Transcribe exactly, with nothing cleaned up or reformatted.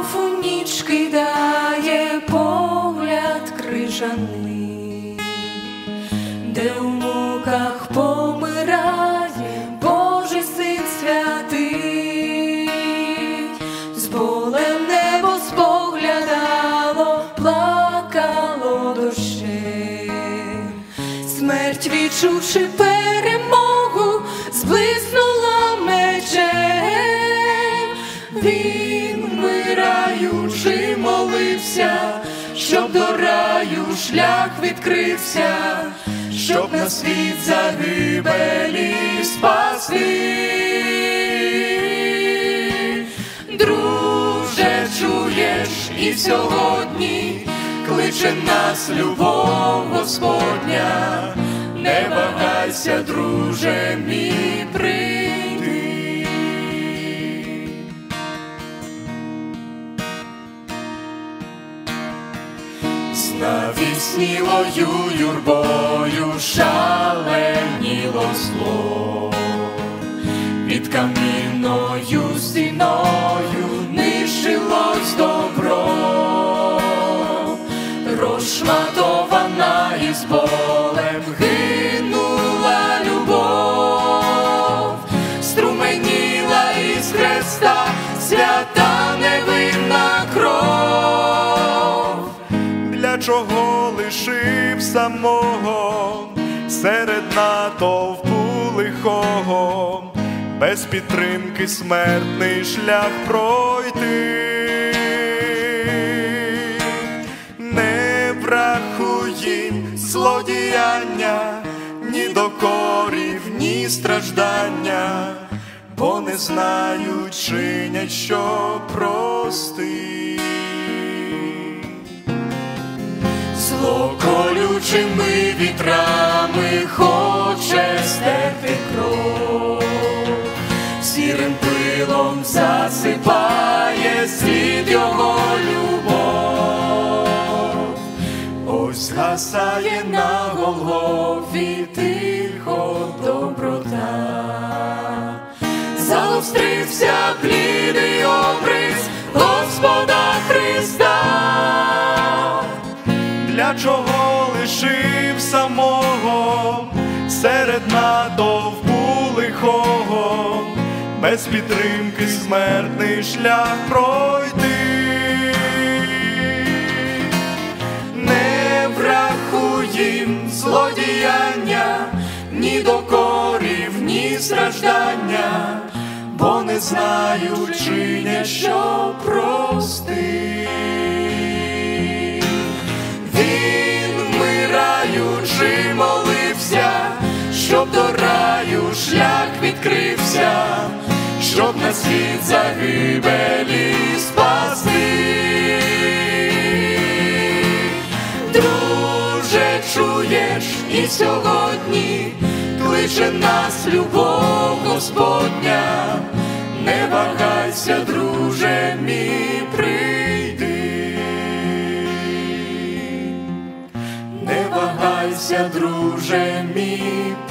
у ніч кидає погляд крижаний, де у муках помирає Божий Син святий. З болем небо споглядало, плакало дощем, смерть, відчувши перемогу, зблиснула мечем. Він, вмираючи, молився, щоб до раю шлях відкрився, щоб на світ загибелі спасти. Друже, чуєш, і сьогодні кличе нас любов Господня. Не вагайся, друже мій, прийди. З навіснілою юрбою шаленіло зло, під камінною стіною нищилось добро. Розшматована і з болем гинула любов, струменіла із хреста свята невинна кров. Для чого лишив самого серед натовпу лихого, без підтримки смертний шлях пройти? Не врахуй їм злодіяння, ні докорів, ні страждання, бо не знають, чинять, що прости. Зло колючими вітрами хоче стерти кров, сірим пилом засипає слід його любов. Ось згасає на Голгофі тихо доброта, загострився блідий обрис Господа Христа. Для чого лишив самого серед натовпу лихого, без підтримки смертний шлях пройти? Не врахуй їм злодіяння, ні докорів, ні страждання, бо не знають, чинять, що прости. Він, вмираючи, молився, щоб до раю шлях відкрився, щоб на світ загибелі спасти. Друже, чуєш, і сьогодні кличе нас любов Господня. Не вагайся, друже мій, прийди. Не вагайся, друже мій,